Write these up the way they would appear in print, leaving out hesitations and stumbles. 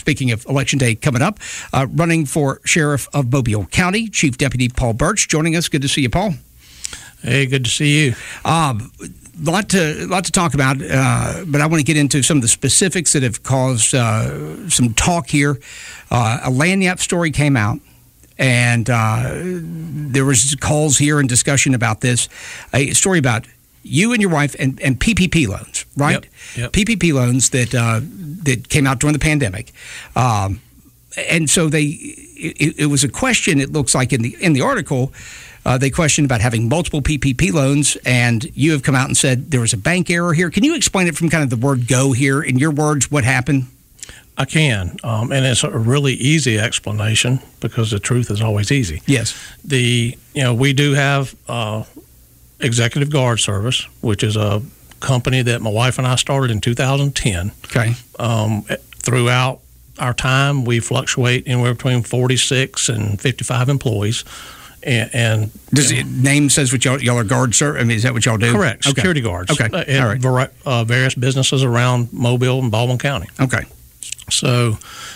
speaking of Election Day coming up, running for Sheriff of Mobile County, Chief Deputy Paul Birch joining us. Good to see you, Paul. Hey, good to see you. Lot to talk about, but I want to get into some of the specifics that have caused some talk here. A Lagniappe story came out, and there was calls here and discussion about this. A story about you and your wife and PPP loans, right? Yep. PPP loans that came out during the pandemic, and so it was a question. It looks like in the article. They questioned about having multiple PPP loans, and you have come out and said there was a bank error here. Can you explain it from kind of the word go here? In your words, what happened? I can, and it's a really easy explanation because the truth is always easy. Yes. We do have Executive Guard Service, which is a company that my wife and I started in 2010. Okay. Throughout our time, we fluctuate anywhere between 46 and 55 employees. And does it name says what y'all are guard service? I mean, is that what y'all do? Correct. Okay. Security guards. Okay. At various businesses around Mobile and Baldwin County. Okay. So,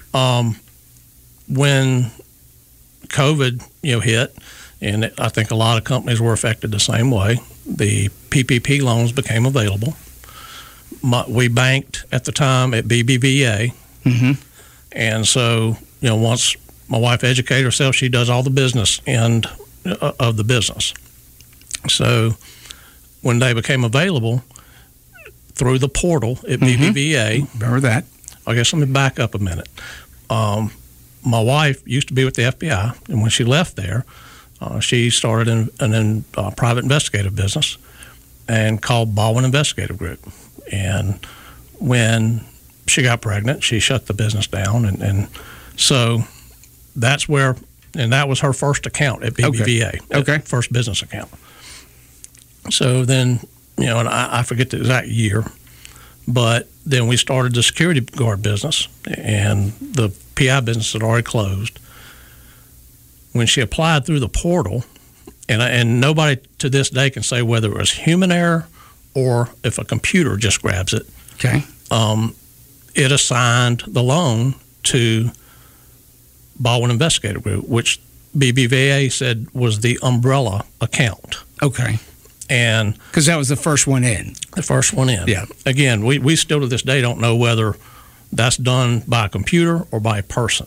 when COVID hit, and I think a lot of companies were affected the same way, the PPP loans became available. We banked at the time at BBVA, and so once my wife educated herself, she does all the business end of the business. So when they became available through the portal at BBVA. Remember that. I guess let me back up a minute. My wife used to be with the FBI, and when she left there, she started in a private investigative business and called Baldwin Investigative Group. And when she got pregnant, she shut the business down. And so that's where, and that was her first account at BBVA. Okay. First business account. So then, and I forget the exact year, but then we started the security guard business, and the PI business had already closed. When she applied through the portal, and nobody to this day can say whether it was human error or if a computer just grabs it. Okay. It assigned the loan to Baldwin Investigative Group, which BBVA said was the umbrella account. Okay. And because that was the first one in. The first one in. Yeah. Again, we still to this day don't know whether that's done by a computer or by a person.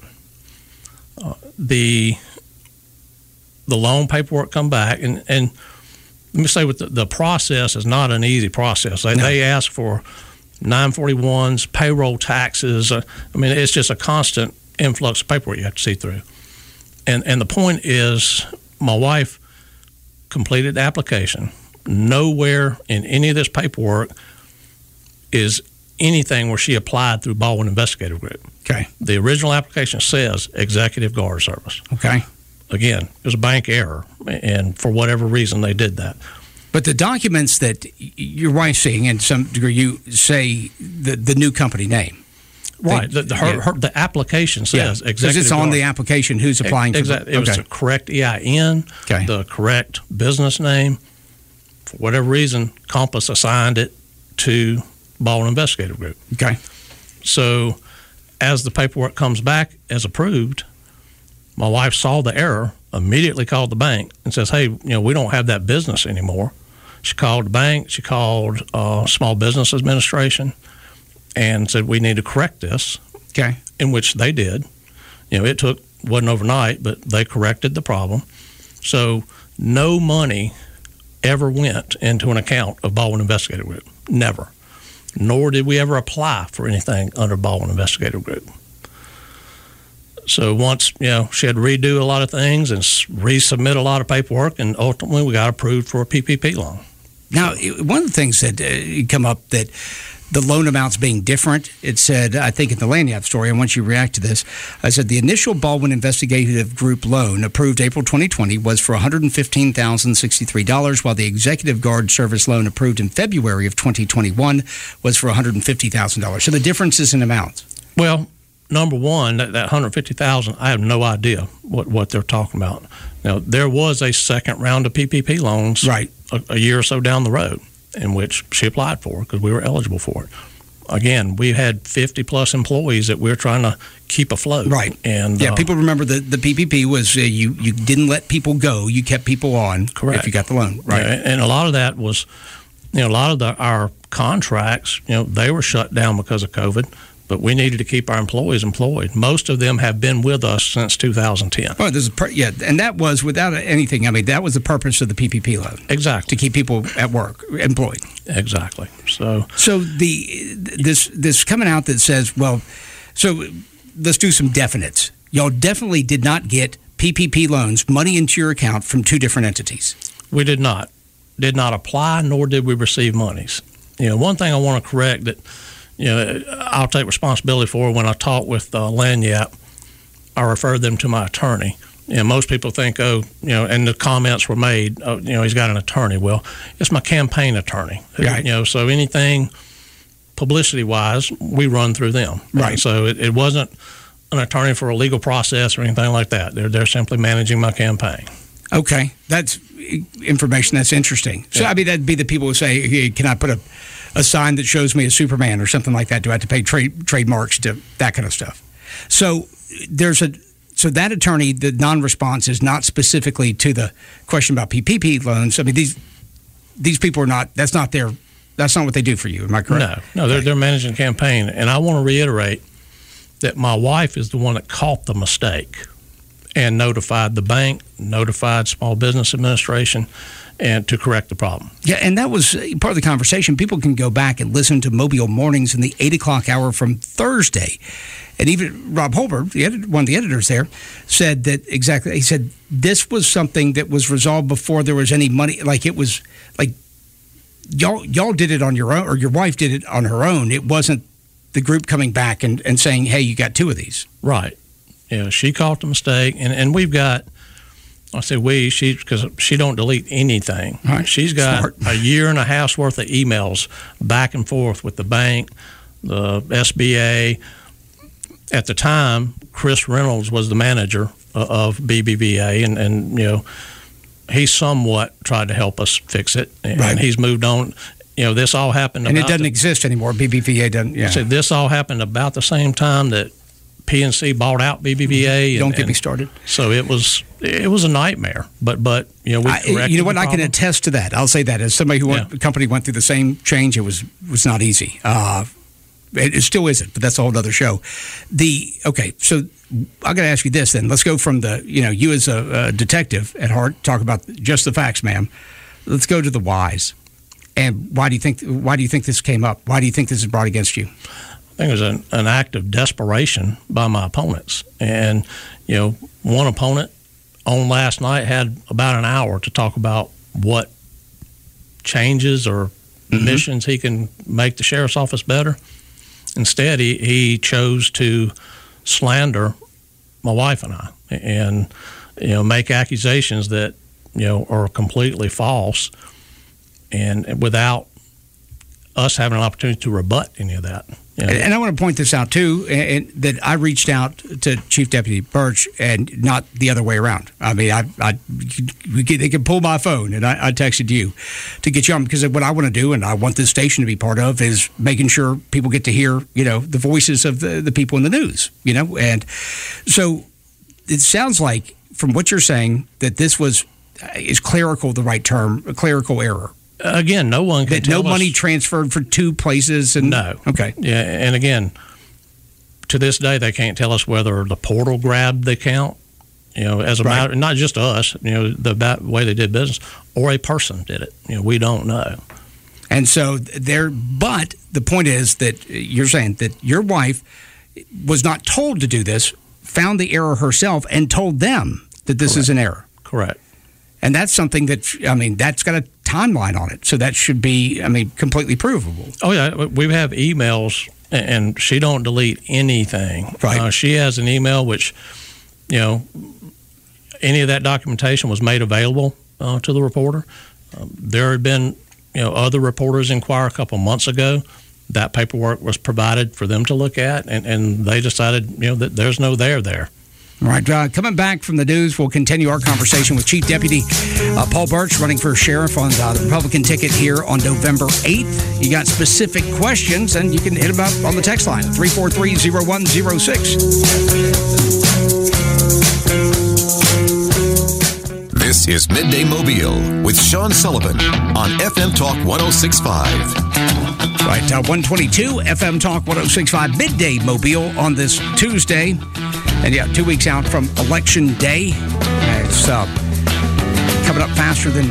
The loan paperwork come back, and let me say with the process is not an easy process. They ask for 941s, payroll taxes. I mean, it's just a constant influx of paperwork you have to see through. And the point is, my wife completed the application. Nowhere in any of this paperwork is anything where she applied through Baldwin Investigative Group. Okay. The original application says Executive Guard Service. Okay. Again, it was a bank error, and for whatever reason they did that. But the documents that your wife's seeing, in some degree, you say the new company name. Right. The application says Executive Because it's on Guard. the application who's applying for Exactly. It was the correct EIN, the correct business name. For whatever reason, Compass assigned it to Baldwin Investigative Group. Okay. So as the paperwork comes back as approved, my wife saw the error, immediately called the bank and says, hey, we don't have that business anymore. She called the bank. She called Small Business Administration and said, we need to correct this. Okay. In which they did. It wasn't overnight, but they corrected the problem. So no money ever went into an account of Baldwin Investigative Group. Never. Nor did we ever apply for anything under Baldwin Investigative Group. So once, she had to redo a lot of things and resubmit a lot of paperwork, and ultimately we got approved for a PPP loan. Now, one of the things that come up that the loan amounts being different, it said, I think in the Lagniappe story, and once you react to this, I said the initial Baldwin Investigative Group loan approved April 2020 was for $115,063, while the Executive Guard Service loan approved in February of 2021 was for $150,000. So the difference is in amounts. Well, number one, that $150,000, I have no idea what they're talking about. Now, there was a second round of PPP loans right. a year or so down the road in which she applied for because we were eligible for it. again, we had 50 plus employees that we're trying to keep afloat. Right. And people remember the PPP was you didn't let people go. You kept people on. Correct. If you got the loan. Right. Yeah, and a lot of that was, a lot of our contracts, they were shut down because of COVID, but we needed to keep our employees employed. Most of them have been with us since 2010. Oh, and that was without anything. I mean, that was the purpose of the PPP loan. Exactly. To keep people at work, employed. Exactly. So this coming out that says, well, so let's do some definites. Y'all definitely did not get PPP loans, money into your account from two different entities. We did not apply, nor did we receive monies. One thing I want to correct that, I'll take responsibility for when I talk with Lagniappe, I referred them to my attorney. Most people think, and the comments were made, he's got an attorney. Well, it's my campaign attorney. Right. So anything publicity-wise, we run through them. Right. So it wasn't an attorney for a legal process or anything like that. They're simply managing my campaign. Okay, that's information that's interesting. So, I mean, that'd be the people who say, hey, can I put a sign that shows me a Superman or something like that? Do I have to pay trademarks to that kind of stuff? So so that attorney, the non-response is not specifically to the question about PPP loans. I mean, these people are not. That's not what they do for you. Am I correct? No, they're managing the campaign, and I want to reiterate that my wife is the one that caught the mistake and notified the bank, notified Small Business Administration, and to correct the problem. Yeah, and that was part of the conversation. People can go back and listen to Mobile Mornings in the 8 o'clock hour from Thursday. And even Rob Holbert, one of the editors there, said that exactly. He said this was something that was resolved before there was any money. Like it was like y'all did it on your own, or your wife did it on her own. It wasn't the group coming back and saying, hey, you got two of these. Right. She caught the mistake, and we've got, I say because she don't delete anything. Right. She's got Smart. a year and a half's worth of emails back and forth with the bank, the SBA. At the time, Chris Reynolds was the manager of BBVA, and he somewhat tried to help us fix it, and right. He's moved on. This all happened, and it doesn't exist anymore. BBVA doesn't. Yeah. So this all happened about the same time that PNC bought out BBVA. Don't get me started. So it was a nightmare. But we corrected you know what? the I can problem. attest to that. I'll say that as somebody who the company went through the same change. It was not easy. It still isn't, but that's a whole other show. So I got to ask you this then. Let's go from you as a detective at heart, talk about just the facts, ma'am. Let's go to the whys. And why do you think this came up? Why do you think this is brought against you? I think it was an act of desperation by my opponents. And, one opponent on last night had about an hour to talk about what changes or missions he can make the sheriff's office better. Instead, he chose to slander my wife and I and, make accusations that, are completely false, and without us having an opportunity to rebut any of that. And I want to point this out, too, and that I reached out to Chief Deputy Birch and not the other way around. I mean, they can pull my phone, and I texted you to get you on, because what I want to do, and I want this station to be part of, is making sure people get to hear, the voices of the people in the news, And so it sounds like, from what you're saying, that this is clerical the right term, a clerical error. Again, no one can tell us. No money transferred for two places? No. Okay. Yeah, and again, to this day, they can't tell us whether the portal grabbed the account, as a matter, not just us, the way they did business, or a person did it. We don't know. And so but the point is that you're saying that your wife was not told to do this, found the error herself, and told them that this is an error. Correct. And that's something that's got a timeline on it. So that should be, completely provable. Oh, yeah. We have emails, and she don't delete anything. Right. She has an email which, any of that documentation was made available to the reporter. There had been, other reporters inquire a couple months ago. That paperwork was provided for them to look at, and they decided, that there's no there. All right, coming back from the news, we'll continue our conversation with Chief Deputy Paul Burch, running for sheriff on the Republican ticket here on November 8th. You got specific questions, and you can hit him up on the text line, 343-0106. This is Midday Mobile with Sean Sullivan on FM Talk 106.5. Right, 122 FM Talk 106.5 Midday Mobile on this Tuesday. And 2 weeks out from Election Day. It's coming up faster than...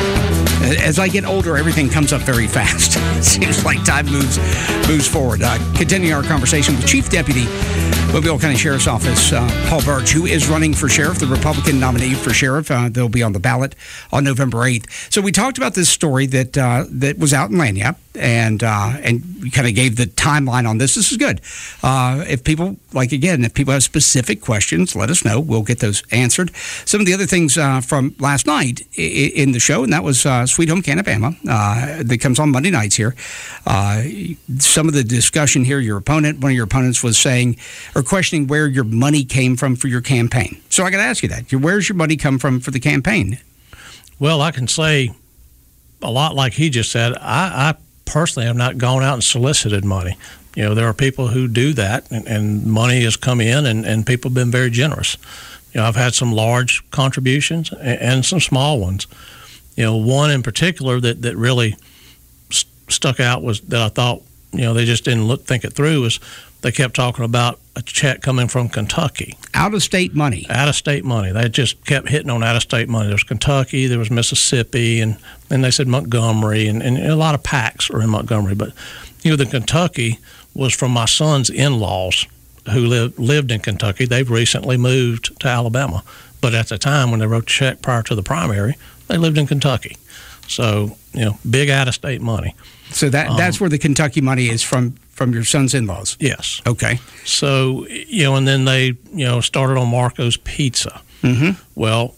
As I get older, everything comes up very fast. It seems like time moves forward. Continuing our conversation with Chief Deputy, Mobile County Sheriff's Office, Paul Burch, who is running for sheriff, the Republican nominee for sheriff. They'll be on the ballot on November 8th. So we talked about this story that was out in Lagniappe, and we kind of gave the timeline on this. This is good. If people have specific questions, let us know. We'll get those answered. Some of the other things from last night in the show, and that was Sweet Home Can-A-Bama that comes on Monday nights here. Some of the discussion here, one of your opponents was saying or questioning where your money came from for your campaign. So I got to ask you that. Where's your money come from for the campaign? Well, I can say a lot like he just said. I personally have not gone out and solicited money. There are people who do that, and money has come in, and people have been very generous. I've had some large contributions and some small ones. One in particular that really stuck out was that I thought, they just didn't think it through, was they kept talking about a check coming from Kentucky. Out-of-state money. Out-of-state money. They just kept hitting on out-of-state money. There was Kentucky, there was Mississippi, and then they said Montgomery, and a lot of PACs are in Montgomery. But, the Kentucky was from my son's in-laws who lived in Kentucky. They've recently moved to Alabama. But at the time when they wrote the check prior to the primary, they lived in Kentucky. So, big out-of-state money. So that's where the Kentucky money is from your son's in-laws? Yes. Okay. So, and then they, started on Marco's Pizza. Mm-hmm. Well,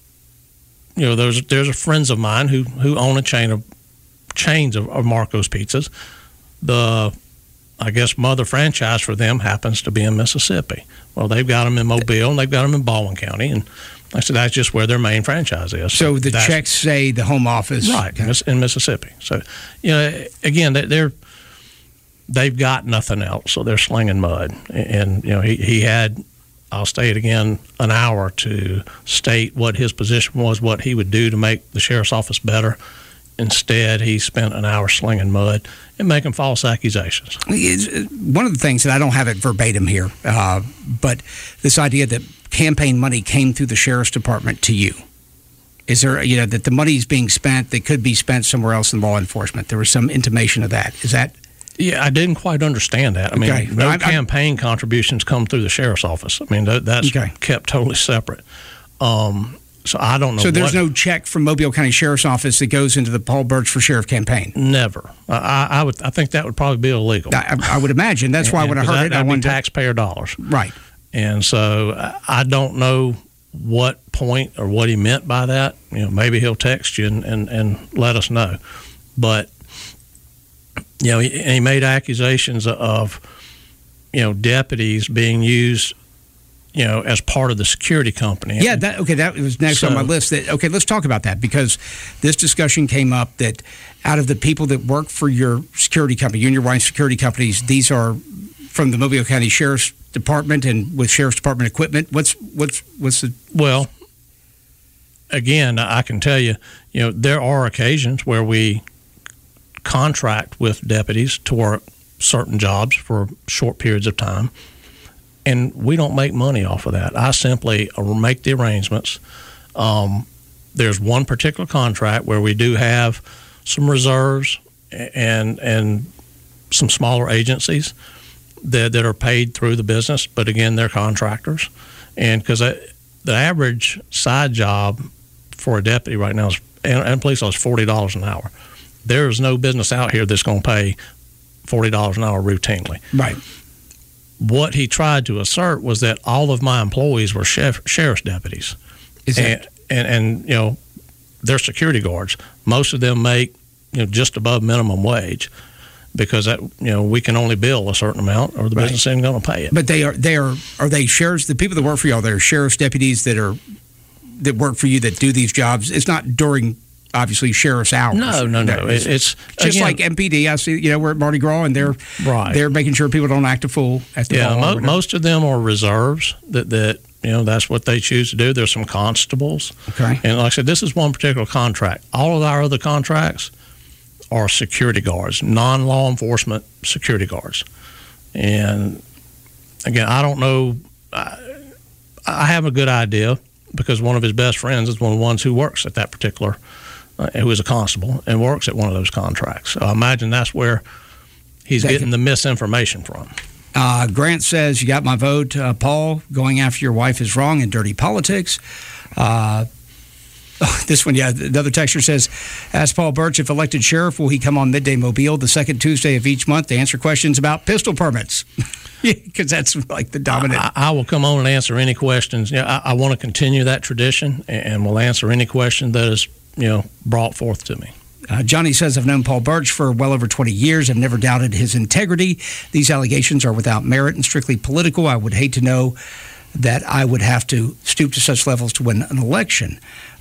there's a friends of mine who own a chains of Marco's Pizzas. The, I guess, mother franchise for them happens to be in Mississippi. Well, they've got them in Mobile, and they've got them in Baldwin County, and I said that's just where their main franchise is. So the checks say the home office, right, in Mississippi. So, again, they've got nothing else, so they're slinging mud. And he had, I'll state it again, an hour to state what his position was, what he would do to make the sheriff's office better. Instead, he spent an hour slinging mud and making false accusations. One of the things, and I don't have it verbatim here, but this idea that campaign money came through the sheriff's department to you. Is there, that the money is being spent that could be spent somewhere else in law enforcement? There was some intimation of that. Is that? Yeah, I didn't quite understand that. I mean, no campaign contributions come through the sheriff's office. I mean, that's kept totally separate. So I don't know. So there's no check from Mobile County Sheriff's Office that goes into the Paul Burch for Sheriff campaign? Never. I think that would probably be illegal. I would imagine. That's why when I heard it, I wanted taxpayer dollars. Right. And so I don't know what point or what he meant by that. Maybe he'll text you and let us know. But he made accusations of deputies being used as part of the security company. Yeah, that was next on my list. Let's talk about that, because this discussion came up that out of the people that work for your security company, you and your wife's security companies, these are from the Mobile County Sheriff's Department and with Sheriff's Department equipment. What's the... Well, again, I can tell you, there are occasions where we contract with deputies to work certain jobs for short periods of time. And we don't make money off of that. I simply make the arrangements. There's one particular contract where we do have some reserves and some smaller agencies that are paid through the business, but again, they're contractors. And because the average side job for a deputy right now and police officer is $40 an hour. There is no business out here that's going to pay $40 an hour routinely. Right. What he tried to assert was that all of my employees were sheriff's deputies. And they're security guards. Most of them make just above minimum wage. because that, we can only bill a certain amount, or the business isn't going to pay it. But are they sheriffs? The people that work for y'all, they're sheriff's deputies that work for you that do these jobs. It's not during, obviously, sheriff's hours. No. It's just like MPD. I see, we're at Mardi Gras, and they're making sure people don't act a fool at the ball. Most of them are reserves that that's what they choose to do. There's some constables. Okay. And like I said, this is one particular contract. All of our other contracts are security guards, non-law enforcement security guards. And again, I don't know. I have a good idea because one of his best friends is one of the ones who works at that particular, who is a constable and works at one of those contracts. So I imagine that's where he's getting the misinformation from. Grant says, you got my vote, Paul. Going after your wife is wrong and dirty politics. This one, another texter says, ask Paul Burch if elected sheriff, will he come on Midday Mobile the second Tuesday of each month to answer questions about pistol permits? Because that's like the dominant. I will come on and answer any questions. I want to continue that tradition, and will answer any question that is brought forth to me. Johnny says, I've known Paul Burch for well over 20 years. I've never doubted his integrity. These allegations are without merit and strictly political. I would hate to know that I would have to stoop to such levels to win an election.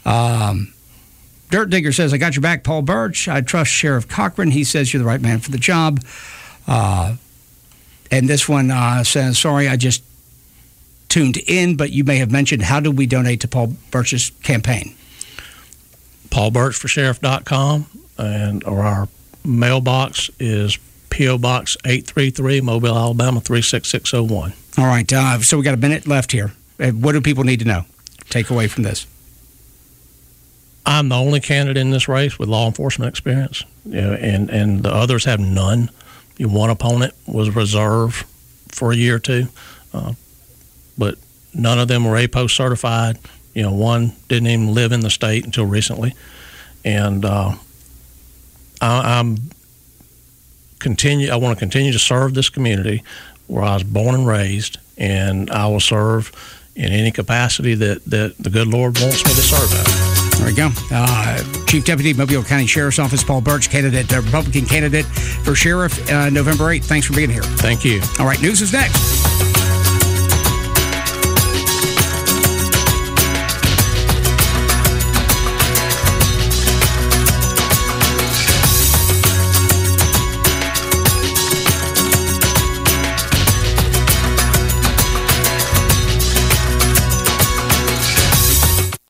Dirt Digger says, I got your back, Paul Burch. I trust Sheriff Cochran. He says you're the right man for the job. And this one says, sorry, I just tuned in, but you may have mentioned, how do we donate to Paul Burch's campaign? PaulBurchForSheriff.com, or our mailbox is P.O. Box 833, Mobile, Alabama 36601. All right, so we got a minute left here. What do people need to know? Take away from this. I'm the only candidate in this race with law enforcement experience, and the others have none. One opponent was reserved for a year or two, but none of them were APOS certified. One didn't even live in the state until recently, and I want to continue to serve this community where I was born and raised, and I will serve in any capacity that the good Lord wants me to serve at. There we go. Chief Deputy, Mobile County Sheriff's Office, Paul Burch, Republican candidate for sheriff, November 8th. Thanks for being here. Thank you. All right, news is next.